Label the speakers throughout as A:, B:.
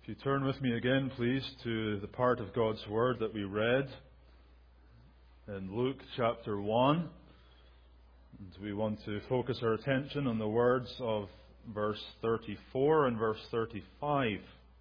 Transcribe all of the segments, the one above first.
A: If you turn with me again, please, to the part of God's Word that we read in Luke chapter 1. And we want to focus our attention on the words of verse 34 and verse 35.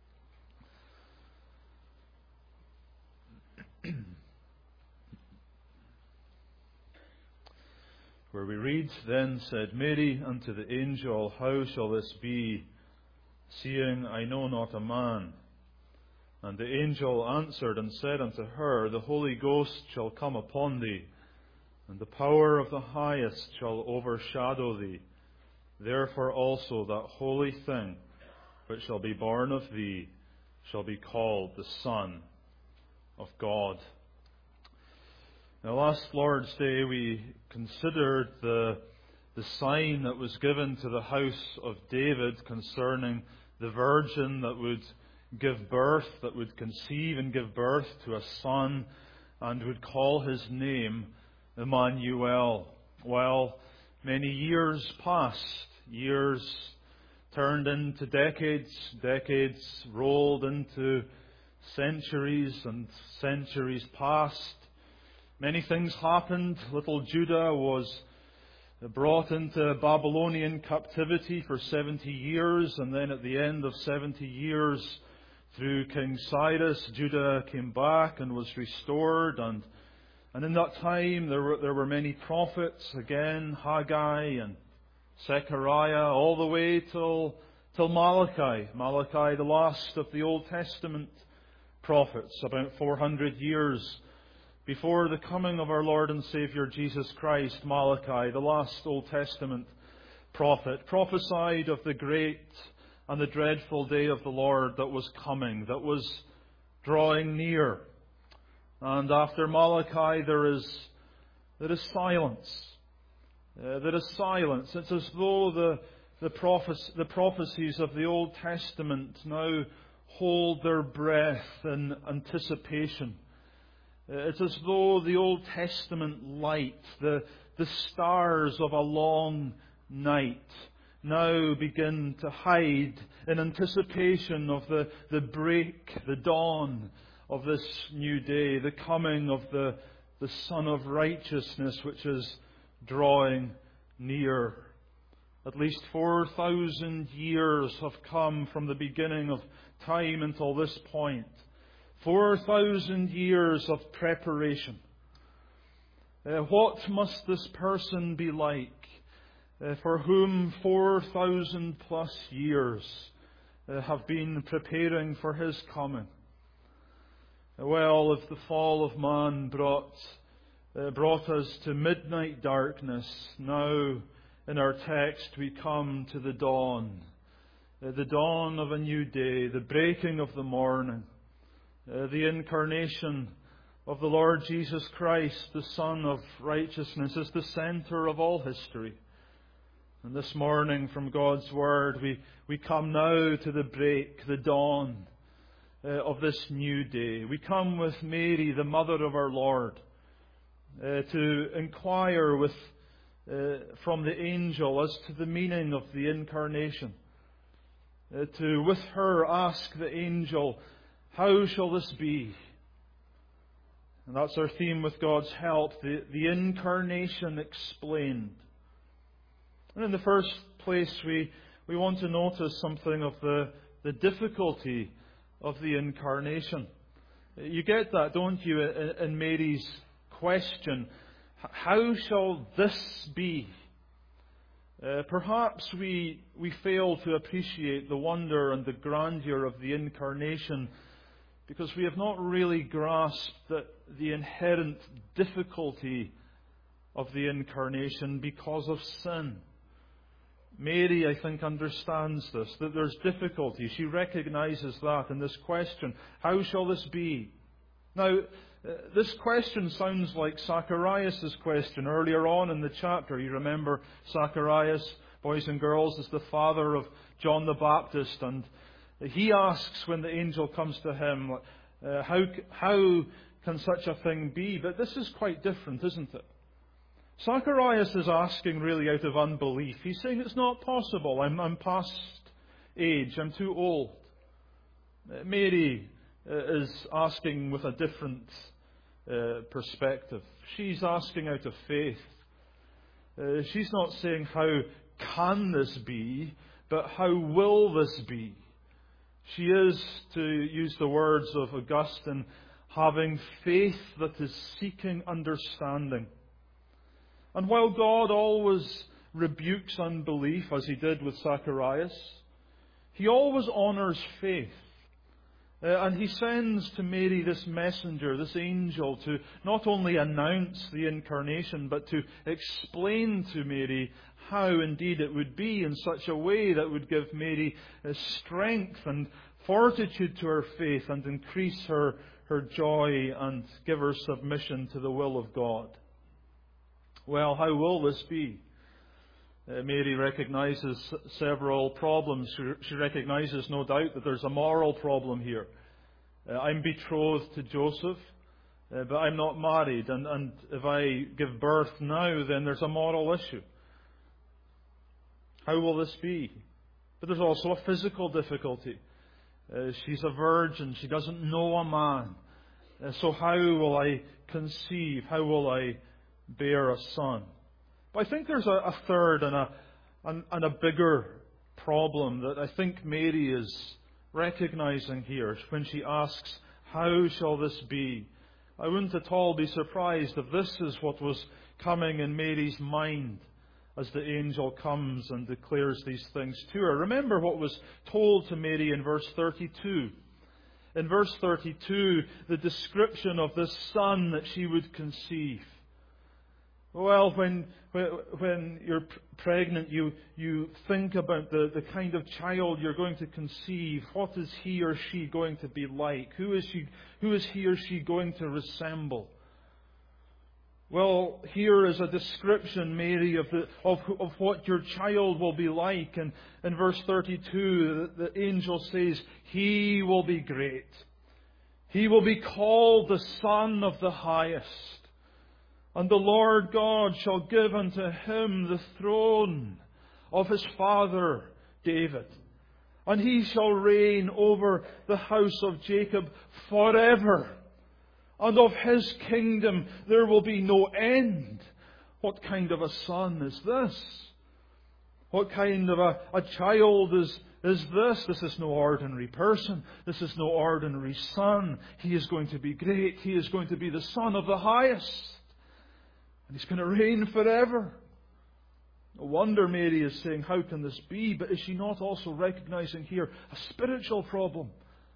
A: Where we read, "Then said Mary unto the angel, How shall this be, seeing I know not a man? And the angel answered and said unto her, The Holy Ghost shall come upon thee, and the power of the Highest shall overshadow thee. Therefore also that holy thing which shall be born of thee shall be called the Son of God." Now, last Lord's Day we considered the sign that was given to the house of David concerning the virgin that would give birth, that would conceive and give birth to a son, and would call his name Emmanuel. Well, many years passed, years turned into decades, decades rolled into centuries, and centuries passed. Many things happened. Little Judah was brought into Babylonian captivity for 70 years, and then at the end of 70 years, through King Cyrus, Judah came back and was restored. And in that time, there were many prophets, again, Haggai and Zechariah, all the way till Malachi. Malachi, the last of the Old Testament prophets, about 400 years before the coming of our Lord and Saviour Jesus Christ. Malachi, the last Old Testament prophet, prophesied of the great and the dreadful day of the Lord that was coming, that was drawing near. And after Malachi there is silence. There is silence. It's as though the prophecies of the Old Testament now hold their breath in anticipation. It's as though the Old Testament light, the stars of a long night, now begin to hide in anticipation of the break, the dawn of this new day, the coming of the Son of Righteousness, which is drawing near. At least 4,000 years have come from the beginning of time until this point. 4,000 years of preparation. What must this person be like for whom 4,000 plus years have been preparing for His coming? Well, if the fall of man brought us to midnight darkness, now in our text we come to the dawn of a new day, the breaking of the morning. The incarnation of the Lord Jesus Christ, the Son of Righteousness, is the center of all history. And this morning from God's Word, we come now to the break, the dawn of this new day. We come with Mary, the mother of our Lord, to inquire from the angel as to the meaning of the incarnation. To with her ask the angel, How shall this be? And that's our theme with God's help, the incarnation explained. And in the first place, we want to notice something of the difficulty of the incarnation. You get that, don't you, in Mary's question, how shall this be? Perhaps we fail to appreciate the wonder and the grandeur of the incarnation because we have not really grasped the inherent difficulty of the incarnation because of sin. Mary, I think, understands this, that there's difficulty. She recognizes that in this question. How shall this be? Now, this question sounds like Zacharias' question earlier on in the chapter. You remember Zacharias, boys and girls, is the father of John the Baptist, and he asks when the angel comes to him, how can such a thing be? But this is quite different, isn't it? Zacharias is asking really out of unbelief. He's saying it's not possible. I'm past age. I'm too old. Mary is asking with a different perspective. She's asking out of faith. She's not saying, how can this be, but how will this be? She is, to use the words of Augustine, having faith that is seeking understanding. And while God always rebukes unbelief, as He did with Zacharias, He always honours faith. And He sends to Mary this messenger, this angel, to not only announce the incarnation, but to explain to Mary how indeed it would be in such a way that would give Mary strength and fortitude to her faith and increase her joy and give her submission to the will of God. Well, how will this be? Mary recognizes several problems. She recognizes, no doubt, that there's a moral problem here. I'm betrothed to Joseph, but I'm not married. And if I give birth now, then there's a moral issue. How will this be? But there's also a physical difficulty. She's a virgin. She doesn't know a man. So how will I conceive? How will I bear a son? But I think there's a third and a bigger problem that I think Mary is recognizing here when she asks, how shall this be? I wouldn't at all be surprised if this is what was coming in Mary's mind as the angel comes and declares these things to her. Remember what was told to Mary in verse 32. In verse 32, the description of this son that she would conceive. Well, when you're pregnant, you think about the kind of child you're going to conceive. What is he or she going to be like? Who is he or she going to resemble? Well, here is a description, Mary, of what your child will be like. And in verse 32, the angel says, He will be great. He will be called the Son of the Highest. And the Lord God shall give unto him the throne of his father David. And he shall reign over the house of Jacob forever. And of his kingdom there will be no end. What kind of a son is this? What kind of a child is this? This is no ordinary person. This is no ordinary son. He is going to be great. He is going to be the Son of the Highest. And He's going to reign forever. No wonder Mary is saying, how can this be? But is she not also recognizing here a spiritual problem?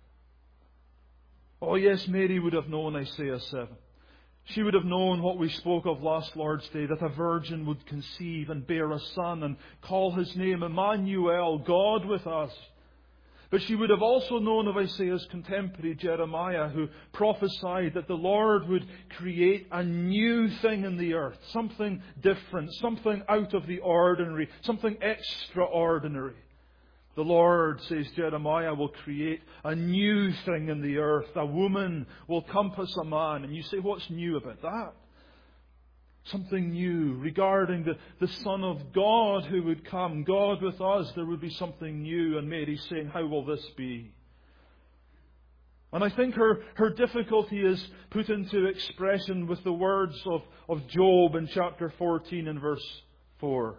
A: Oh yes, Mary would have known Isaiah 7. She would have known what we spoke of last Lord's Day, that a virgin would conceive and bear a son and call his name Emmanuel, God with us. But she would have also known of Isaiah's contemporary Jeremiah, who prophesied that the Lord would create a new thing in the earth, something different, something out of the ordinary, something extraordinary. The Lord, says Jeremiah, will create a new thing in the earth. A woman will compass a man. And you say, what's new about that? Something new regarding the Son of God who would come. God with us, there would be something new. And Mary's saying, how will this be? And I think her difficulty is put into expression with the words of Job in chapter 14 and verse 4.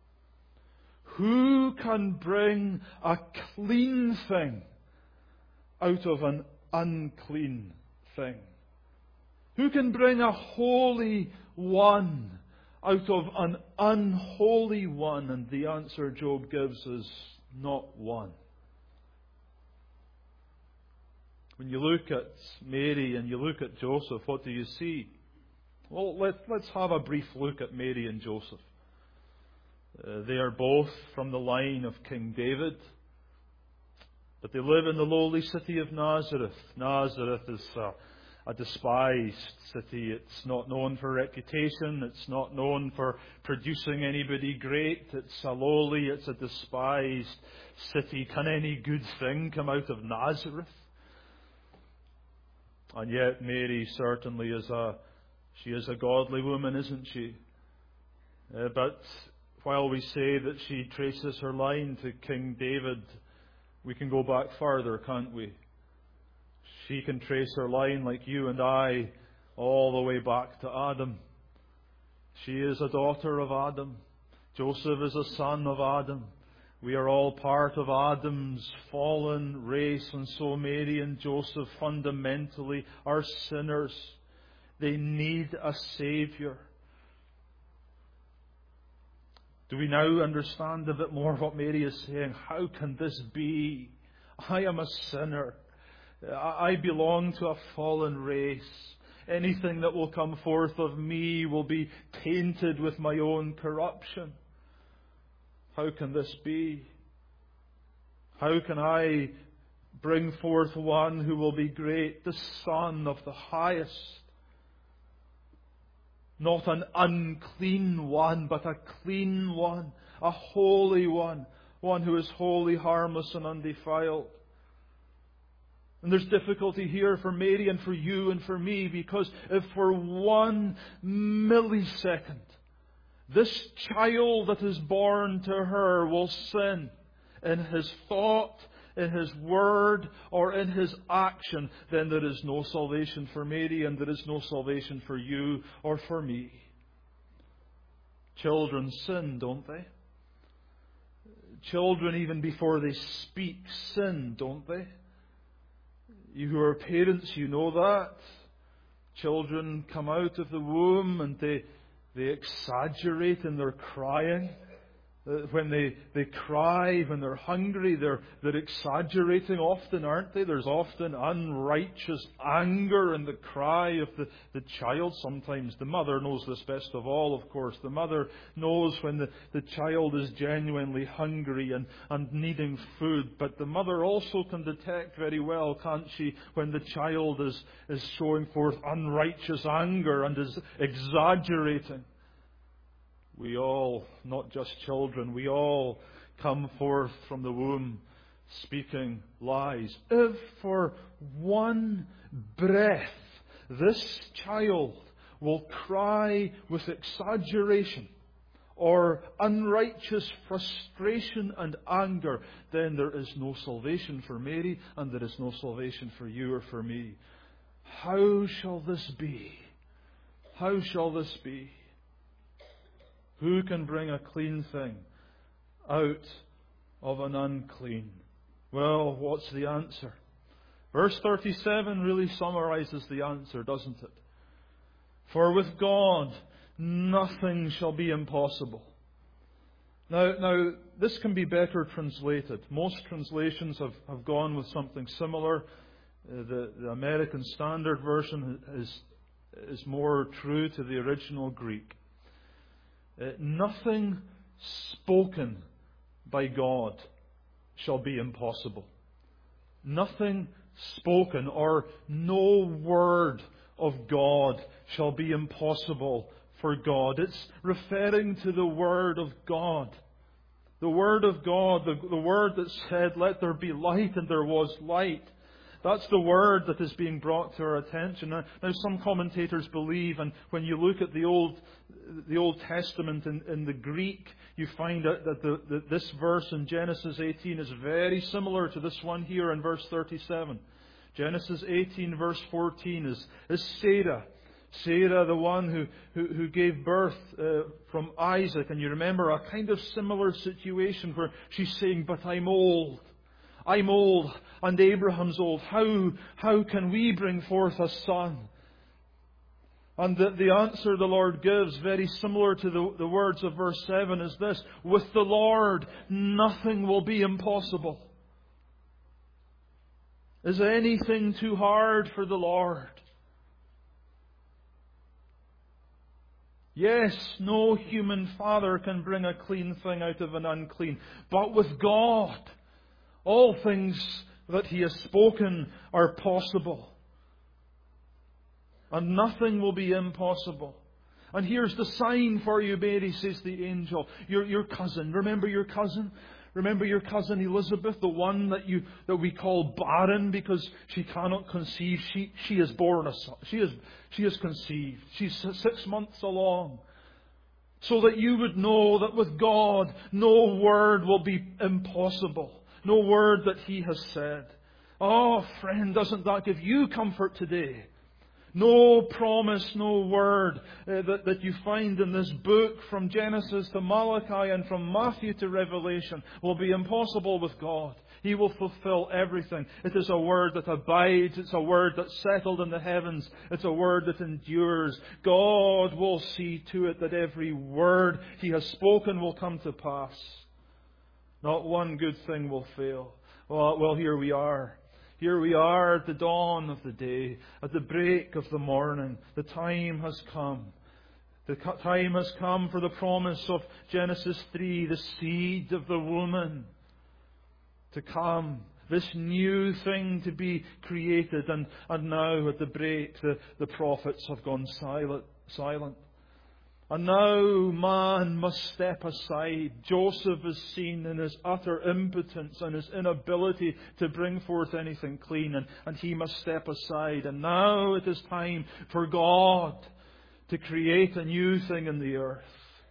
A: Who can bring a clean thing out of an unclean thing? Who can bring a holy one out of an unholy one? And the answer Job gives is not one. When you look at Mary and you look at Joseph, what do you see? Well, let's have a brief look at Mary and Joseph. They are both from the line of King David, but they live in the lowly city of Nazareth. Nazareth is a despised city. It's not known for reputation. It's not known for producing anybody great. It's a despised city. Can any good thing come out of Nazareth? And yet Mary certainly is a godly woman, isn't she? But while we say that she traces her line to King David, we can go back further, can't we? She can trace her line like you and I all the way back to Adam. She is a daughter of Adam. Joseph is a son of Adam. We are all part of Adam's fallen race, and so Mary and Joseph fundamentally are sinners. They need a Saviour. Do we now understand a bit more what Mary is saying? How can this be? I am a sinner. I belong to a fallen race. Anything that will come forth of me will be tainted with my own corruption. How can this be? How can I bring forth one who will be great, the Son of the Highest? Not an unclean one, but a clean one, a holy one who is holy, harmless, and undefiled. And there's difficulty here for Mary and for you and for me, because if for 1 millisecond this child that is born to her will sin in his thought, in his word, or in his action, then there is no salvation for Mary, and there is no salvation for you or for me. Children sin, don't they? Children, even before they speak, sin, don't they? You who are parents, you know that. Children come out of the womb and they exaggerate in their crying. When they cry, when they're hungry, they're exaggerating often, aren't they? There's often unrighteous anger in the cry of the child. Sometimes the mother knows this best of all, of course. The mother knows when the child is genuinely hungry and needing food. But the mother also can detect very well, can't she, when the child is showing forth unrighteous anger and is exaggerating. We all, not just children, we all come forth from the womb speaking lies. If for 1 breath this child will cry with exaggeration or unrighteous frustration and anger, then there is no salvation for Mary, and there is no salvation for you or for me. How shall this be? How shall this be? Who can bring a clean thing out of an unclean? Well, what's the answer? Verse 37 really summarizes the answer, doesn't it? For with God, nothing shall be impossible. Now, this can be better translated. Most translations have gone with something similar. The American Standard Version is more true to the original Greek. Nothing spoken by God shall be impossible. Nothing spoken or no word of God shall be impossible for God. It's referring to the Word of God. The Word of God, the Word that said, "Let there be light," and there was light. That's the Word that is being brought to our attention. Now some commentators believe, and when you look at the Old Testament in the Greek, you find out that this verse in Genesis 18 is very similar to this one here in verse 37. Genesis 18 verse 14 is Sarah. Sarah, the one who gave birth from Isaac. And you remember a kind of similar situation where she's saying, "But I'm old. I'm old, and Abraham's old. How can we bring forth a son?" And the answer the Lord gives, very similar to the words of verse 7, is this: with the Lord, nothing will be impossible. Is anything too hard for the Lord? Yes, no human father can bring a clean thing out of an unclean. But with God, all things that He has spoken are possible. And nothing will be impossible. And here's the sign for you, Mary, says the angel. Your cousin. Remember your cousin? Remember your cousin Elizabeth, the one that we call barren because she cannot conceive. She has borne a son. She has conceived. She's 6 months along. So that you would know that with God, no word will be impossible. No word that He has said. Oh, friend, doesn't that give you comfort today? No promise, no word that you find in this book from Genesis to Malachi and from Matthew to Revelation will be impossible with God. He will fulfill everything. It is a word that abides. It's a word that's settled in the heavens. It's a word that endures. God will see to it that every word He has spoken will come to pass. Not one good thing will fail. Well, here we are. Here we are at the dawn of the day, at the break of the morning. The time has come. The time has come for the promise of Genesis 3, the seed of the woman to come. This new thing to be created. And now at the break, the prophets have gone silent. And now man must step aside. Joseph is seen in his utter impotence and his inability to bring forth anything clean. And he must step aside. And now it is time for God to create a new thing in the earth.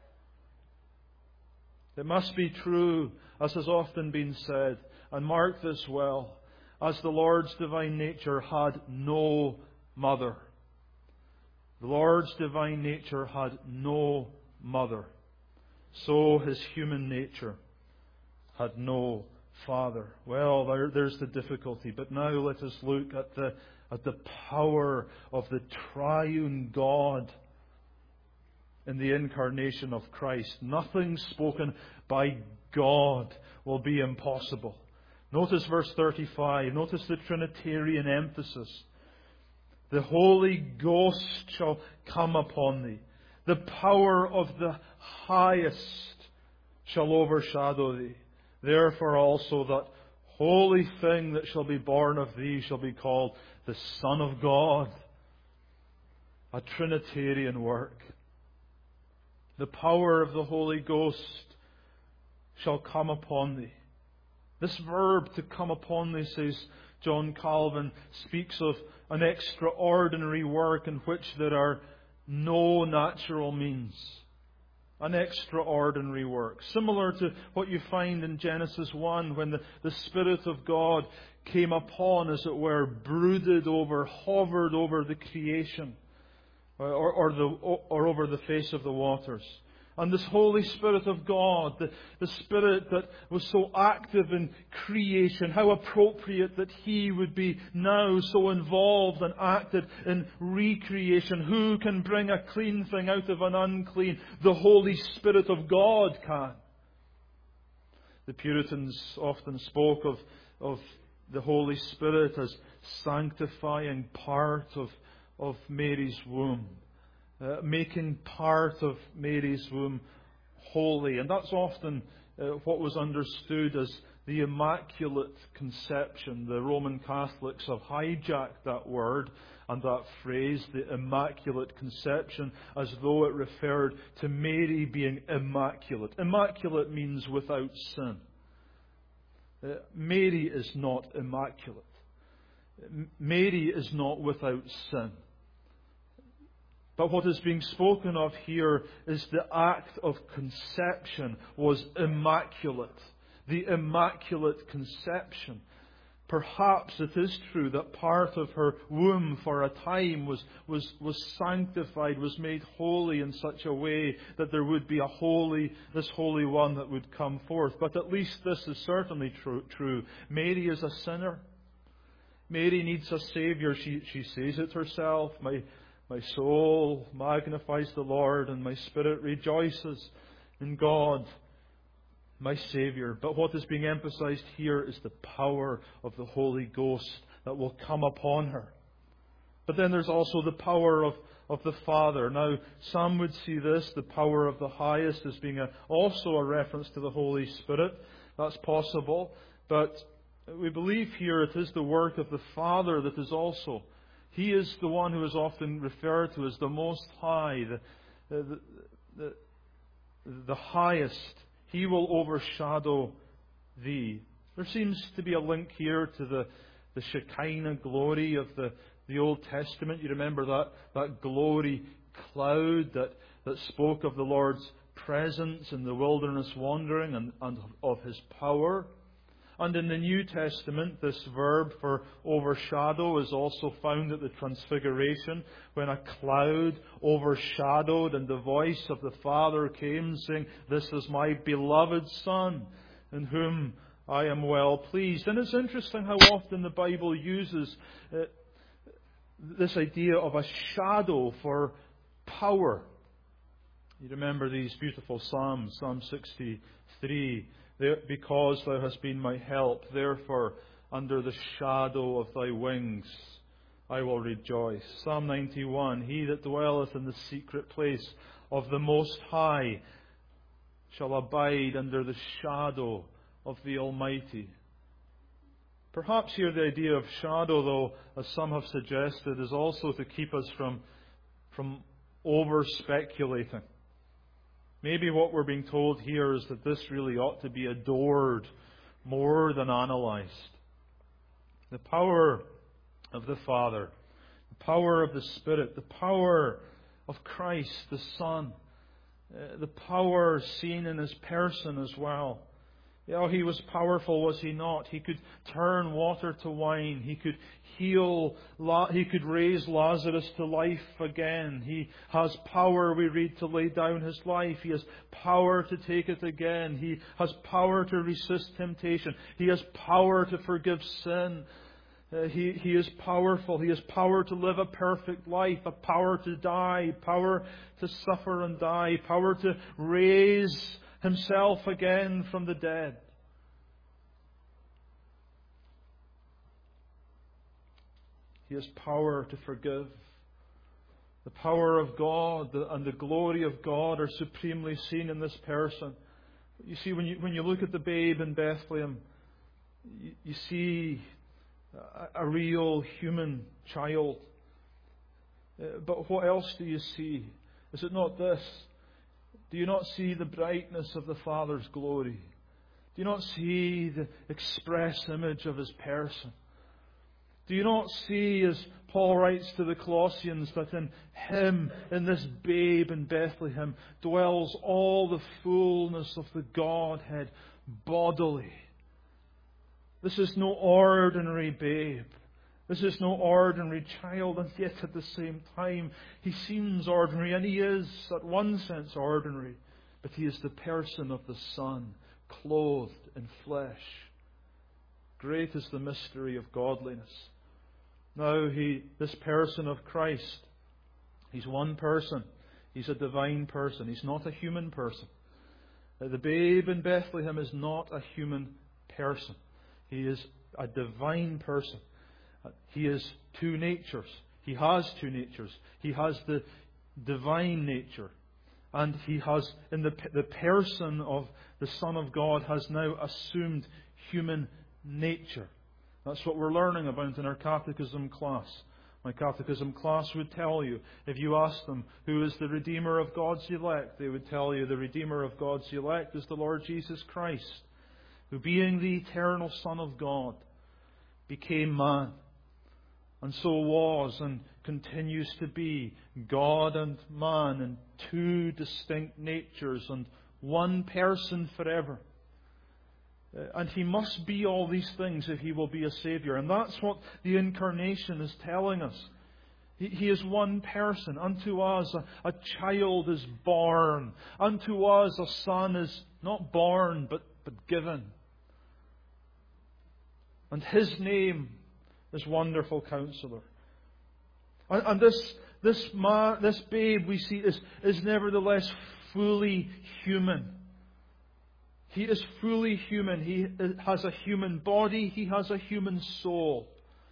A: It must be true, as has often been said, and mark this well, as the Lord's divine nature had no mother. The Lord's divine nature had no mother. So His human nature had no father. Well, there's the difficulty. But now let us look at the power of the triune God in the incarnation of Christ. Nothing spoken by God will be impossible. Notice verse 35. Notice the Trinitarian emphasis. The Holy Ghost shall come upon thee. The power of the highest shall overshadow thee. Therefore also that holy thing that shall be born of thee shall be called the Son of God. A Trinitarian work. The power of the Holy Ghost shall come upon thee. This verb to come upon thee, says John Calvin, speaks of an extraordinary work in which there are no natural means. An extraordinary work. Similar to what you find in Genesis 1 when the Spirit of God came upon, as it were, brooded over, hovered over the creation or over the face of the waters. And this Holy Spirit of God, the Spirit that was so active in creation, how appropriate that He would be now so involved and active in recreation. Who can bring a clean thing out of an unclean? The Holy Spirit of God can. The Puritans often spoke of the Holy Spirit as sanctifying part of Mary's womb. Making part of Mary's womb holy. And that's often what was understood as the Immaculate Conception. The Roman Catholics have hijacked that word and that phrase, the Immaculate Conception, as though it referred to Mary being immaculate. Immaculate means without sin. Mary is not immaculate. Mary is not without sin. But what is being spoken of here is the act of conception was immaculate. The Immaculate Conception. Perhaps it is true that part of her womb for a time was sanctified, was made holy in such a way that there would be this Holy One that would come forth. But at least this is certainly true. Mary is a sinner. Mary needs a Saviour. She says it herself. My soul magnifies the Lord, and my spirit rejoices in God, my Saviour. But what is being emphasized here is the power of the Holy Ghost that will come upon her. But then there's also the power of the Father. Now, some would see this, the power of the highest, as being also a reference to the Holy Spirit. That's possible. But we believe here it is the work of the Father that is also. He is the one who is often referred to as the Most High, the highest. He will overshadow thee. There seems to be a link here to the Shekinah glory of the Old Testament. You remember that glory cloud that spoke of the Lord's presence in the wilderness wandering and of His power. And in the New Testament, this verb for overshadow is also found at the Transfiguration, when a cloud overshadowed and the voice of the Father came saying, "This is my beloved Son, in whom I am well pleased." And it's interesting how often the Bible uses this idea of a shadow for power. You remember these beautiful Psalms, Psalm 63, "Because thou hast been my help, therefore under the shadow of thy wings I will rejoice." Psalm 91, "He that dwelleth in the secret place of the Most High shall abide under the shadow of the Almighty." Perhaps here the idea of shadow, though, as some have suggested, is also to keep us from over-speculating. Maybe what we're being told here is that this really ought to be adored more than analysed. The power of the Father, the power of the Spirit, the power of Christ, the Son, the power seen in His person as well. Yeah, He was powerful, was He not? He could turn water to wine. He could heal. He could raise Lazarus to life again. He has power, we read, to lay down His life. He has power to take it again. He has power to resist temptation. He has power to forgive sin. He is powerful. He has power to live a perfect life, a power to die, power to suffer and die, power to raise Himself again from the dead. He has power to forgive. The power of God and the glory of God are supremely seen in this person. You see, when you look at the babe in Bethlehem, you see a real human child. But what else do you see? Is it not this? Do you not see the brightness of the Father's glory? Do you not see the express image of His person? Do you not see, as Paul writes to the Colossians, that in Him, in this babe in Bethlehem, dwells all the fullness of the Godhead bodily? This is no ordinary babe. This is no ordinary child, and yet at the same time He seems ordinary, and He is, at one sense, ordinary. But He is the person of the Son, clothed in flesh. Great is the mystery of godliness. Now, this person of Christ, He's one person. He's a divine person. He's not a human person. The babe in Bethlehem is not a human person. He is a divine person. He is two natures. He has two natures. He has the divine nature. And He has, in the person of the Son of God, has now assumed human nature. That's what we're learning about in our catechism class. My catechism class would tell you, if you ask them, who is the Redeemer of God's elect, they would tell you the Redeemer of God's elect is the Lord Jesus Christ, who, being the eternal Son of God, became man, and so was and continues to be God and man in two distinct natures and one person forever. And He must be all these things if He will be a Saviour. And that's what the Incarnation is telling us. He is one person. Unto us a child is born. Unto us a son is not born, but given. And His name is Wonderful Counselor. And this babe we see is nevertheless fully human. He is fully human. He has a human body. He has a human soul.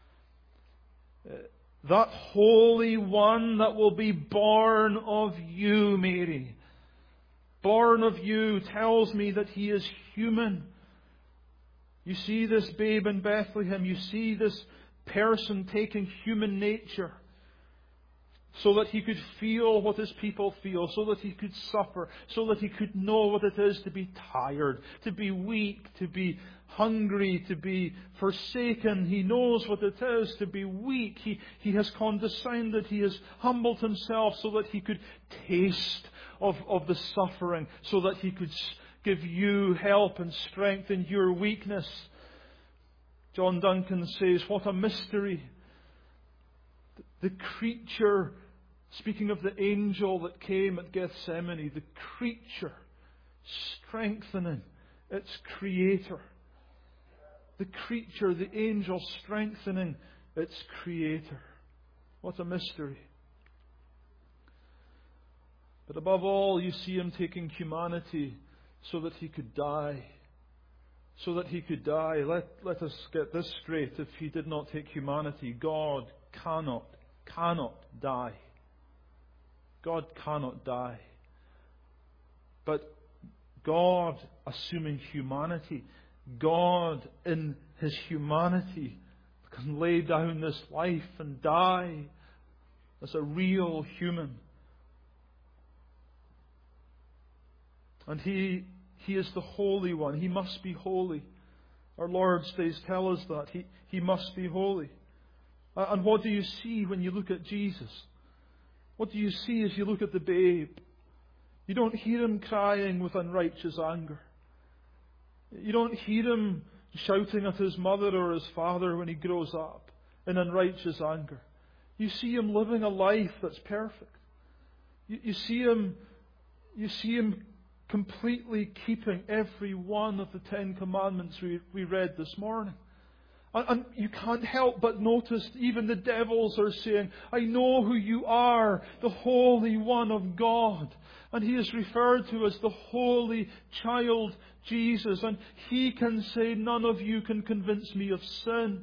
A: That Holy One that will be born of you, Mary, born of you, tells me that He is human. You see this babe in Bethlehem. You see this person taking human nature, so that He could feel what His people feel, so that He could suffer, so that He could know what it is to be tired, to be weak, to be hungry, to be forsaken. He knows what it is to be weak. He has condescended. He has humbled Himself so that He could taste of the suffering, so that He could give you help and strength in your weakness. John Duncan says, what a mystery. The creature, speaking of the angel that came at Gethsemane, the creature strengthening its creator. The creature, the angel strengthening its creator. What a mystery. But above all, you see him taking humanity so that he could die. So that he could die. Let us get this straight. If he did not take humanity, God cannot die. God cannot die. But God assuming humanity, God in His humanity can lay down this life and die as a real human. And He is the Holy One. He must be holy. Our Lord's days tell us that. He must be holy. And what do you see when you look at Jesus? What do you see as you look at the babe? You don't hear Him crying with unrighteous anger. You don't hear Him shouting at His mother or His father when He grows up in unrighteous anger. You see Him living a life that's perfect. You see Him completely keeping every one of the 10 Commandments we read this morning. And you can't help but notice even the devils are saying, I know who you are, the Holy One of God. And He is referred to as the Holy Child Jesus. And He can say, none of you can convince me of sin.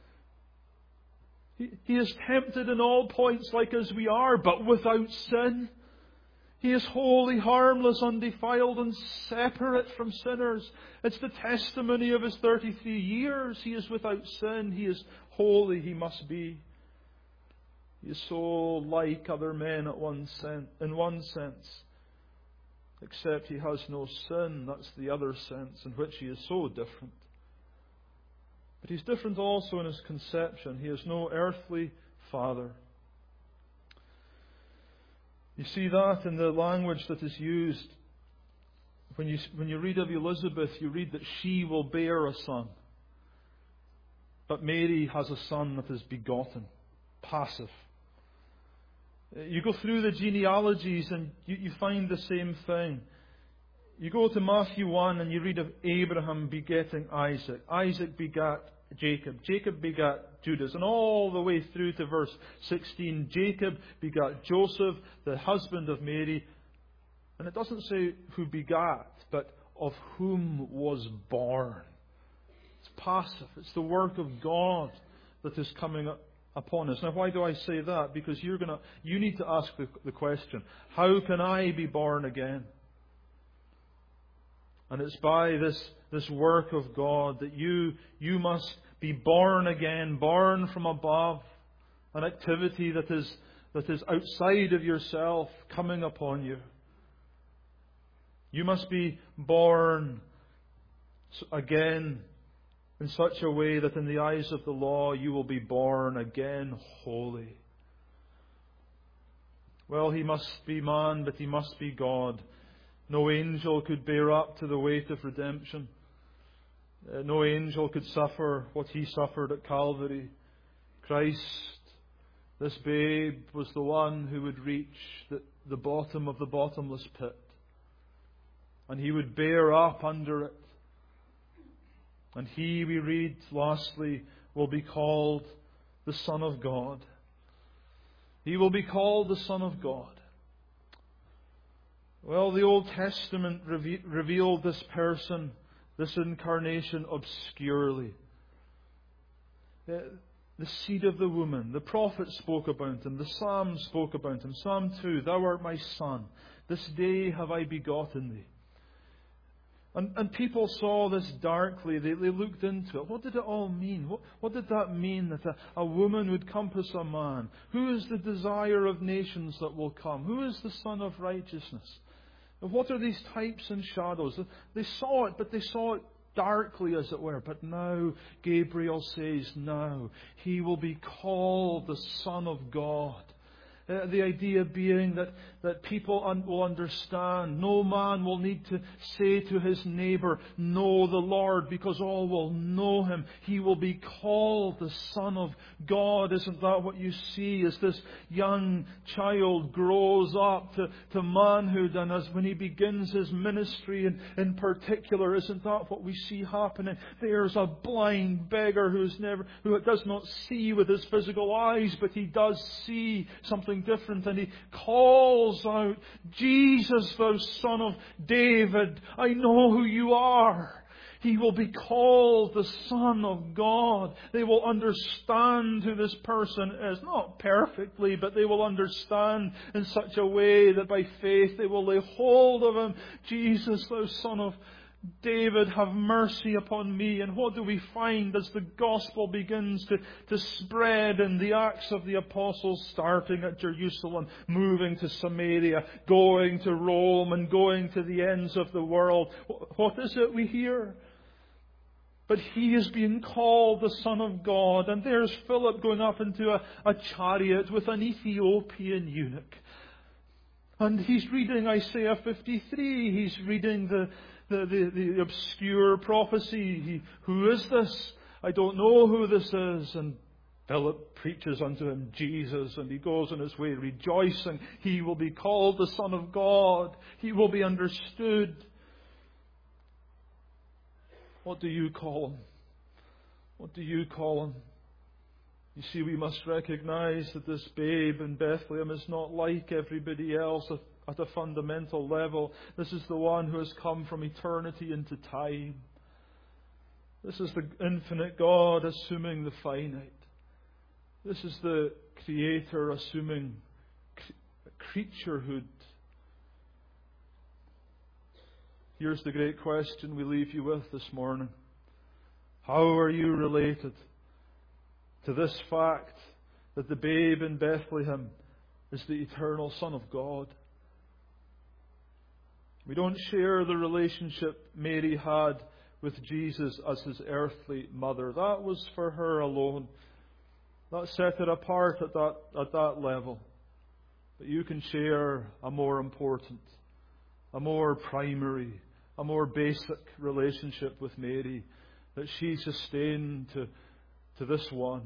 A: He is tempted in all points like as we are, but without sin. He is holy, harmless, undefiled, and separate from sinners. It's the testimony of His 33 years. He is without sin. He is holy. He must be. He is so like other men in one sense. Except He has no sin. That's the other sense in which He is so different. But He's different also in His conception. He has no earthly father. You see that in the language that is used. When you read of Elizabeth, you read that she will bear a son. But Mary has a son that is begotten, passive. You go through the genealogies and you find the same thing. You go to Matthew 1 and you read of Abraham begetting Isaac. Isaac begat Jacob. Jacob begat Judas. And all the way through to verse 16, Jacob begat Joseph, the husband of Mary. And it doesn't say who begat, but of whom was born. It's passive. It's the work of God that is coming upon us. Now, why do I say that? Because you need to ask the question, how can I be born again? And it's by this work of God that you must be born again, born from above, an activity that is outside of yourself coming upon you. You must be born again in such a way that in the eyes of the law you will be born again holy. Well, He must be man, but He must be God. No angel could bear up to the weight of redemption. No angel could suffer what He suffered at Calvary. Christ, this babe, was the one who would reach the bottom of the bottomless pit. And He would bear up under it. And He, we read lastly, will be called the Son of God. He will be called the Son of God. Well, the Old Testament revealed this person, this incarnation, obscurely. The seed of the woman. The prophet spoke about Him. The Psalm spoke about Him. Psalm 2, Thou art my Son. This day have I begotten Thee. And people saw this darkly. They looked into it. What did it all mean? What did that mean that a woman would compass a man? Who is the desire of nations that will come? Who is the Son of righteousness? And what are these types and shadows? They saw it, but they saw it darkly, as it were. But now Gabriel says, now He will be called the Son of God. The idea being that people will understand. No man will need to say to his neighbour, know the Lord, because all will know Him. He will be called the Son of God. Isn't that what you see as this young child grows up to manhood, and as when he begins his ministry in particular, isn't that what we see happening? There's a blind beggar who does not see with his physical eyes, but he does see something different, and he calls out, Jesus, thou Son of David, I know who you are. He will be called the Son of God. They will understand who this person is. Not perfectly, but they will understand in such a way that by faith they will lay hold of Him. Jesus, thou Son of David, have mercy upon me. And what do we find as the gospel begins to spread in the Acts of the Apostles, starting at Jerusalem, moving to Samaria, going to Rome, and going to the ends of the world? What is it we hear? But he is being called the Son of God. And there's Philip going up into a chariot with an Ethiopian eunuch. And he's reading Isaiah 53. He's reading the obscure prophecy. Who is this? I don't know who this is. And Philip preaches unto him Jesus, and he goes on his way rejoicing. He will be called the Son of God. He will be understood. What do you call Him? What do you call Him? You see, we must recognize that this babe in Bethlehem is not like everybody else at a fundamental level. This is the one who has come from eternity into time. This is the infinite God assuming the finite. This is the Creator assuming creaturehood. Here's the great question we leave you with this morning. How are you related to this fact that the babe in Bethlehem is the eternal Son of God? We don't share the relationship Mary had with Jesus as His earthly mother. That was for her alone. That set it apart at that level. But you can share a more important, a more primary, a more basic relationship with Mary that she sustained to this one.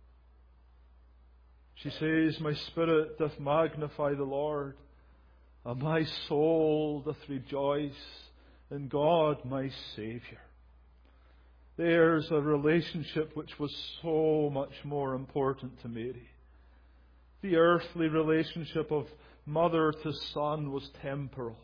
A: She says, my spirit doth magnify the Lord, and my soul doth rejoice in God my Saviour. There's a relationship which was so much more important to Mary. The earthly relationship of mother to son was temporal.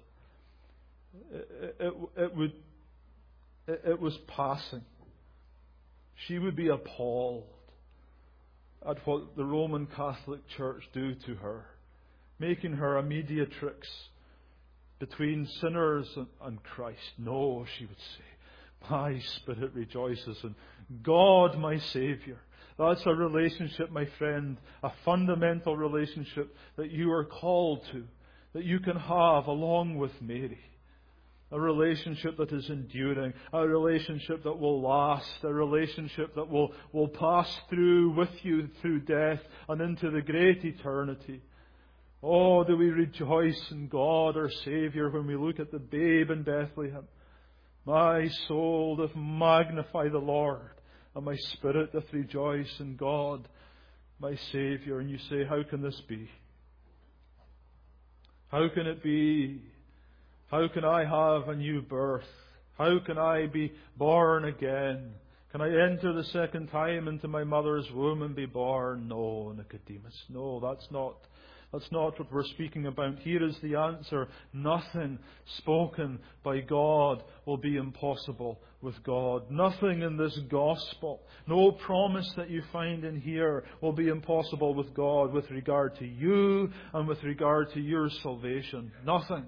A: It was passing. She would be appalled at what the Roman Catholic Church do to her, making her a mediatrix between sinners and Christ. No, she would say, my spirit rejoices in God my Saviour. That's a relationship, my friend, a fundamental relationship that you are called to, that you can have along with Mary. A relationship that is enduring, a relationship that will last, a relationship that will pass through with you through death and into the great eternity. Oh, do we rejoice in God our Saviour when we look at the babe in Bethlehem. My soul doth magnify the Lord, and my spirit doth rejoice in God my Saviour. And you say, how can this be? How can it be? How can I have a new birth? How can I be born again? Can I enter the second time into my mother's womb and be born? No, Nicodemus. No, that's not what we're speaking about. Here is the answer. Nothing spoken by God will be impossible with God. Nothing in this gospel, no promise that you find in here will be impossible with God with regard to you and with regard to your salvation. Nothing.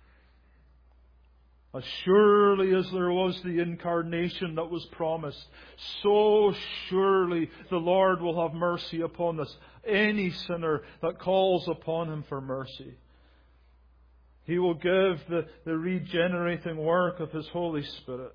A: As surely as there was the incarnation that was promised, so surely the Lord will have mercy upon us, any sinner that calls upon Him for mercy. He will give the regenerating work of His Holy Spirit.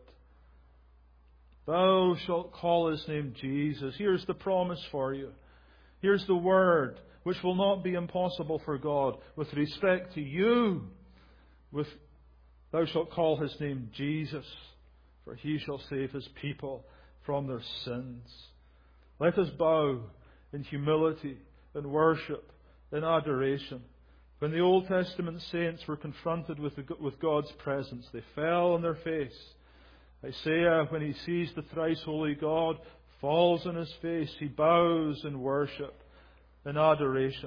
A: Thou shalt call His name Jesus. Here's the promise for you. Here's the word. which will not be impossible for God. With respect to you, thou shalt call his name Jesus, for he shall save his people from their sins. Let us bow in humility, in worship, in adoration. When the Old Testament saints were confronted with God's presence, they fell on their face. Isaiah, when he sees the thrice holy God, falls on his face. He bows in worship, in adoration.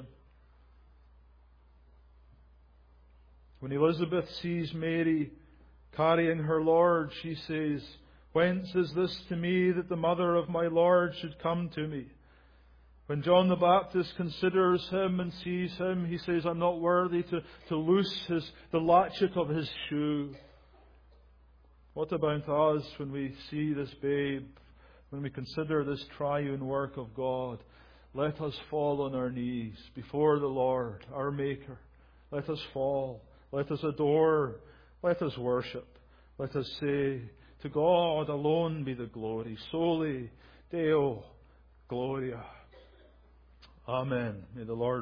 A: When Elizabeth sees Mary carrying her Lord, she says, "Whence is this to me that the mother of my Lord should come to me?" When John the Baptist considers him and sees him, he says, "I'm not worthy to loose the latchet of his shoe." What about us when we see this babe, when we consider this triune work of God? Let us fall on our knees before the Lord, our Maker. Let us fall. Let us adore. Let us worship. Let us say, to God alone be the glory. Soli Deo Gloria. Amen. May the Lord